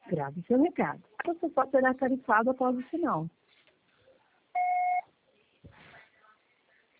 Grave seu recado. Você só será tarifado após o sinal.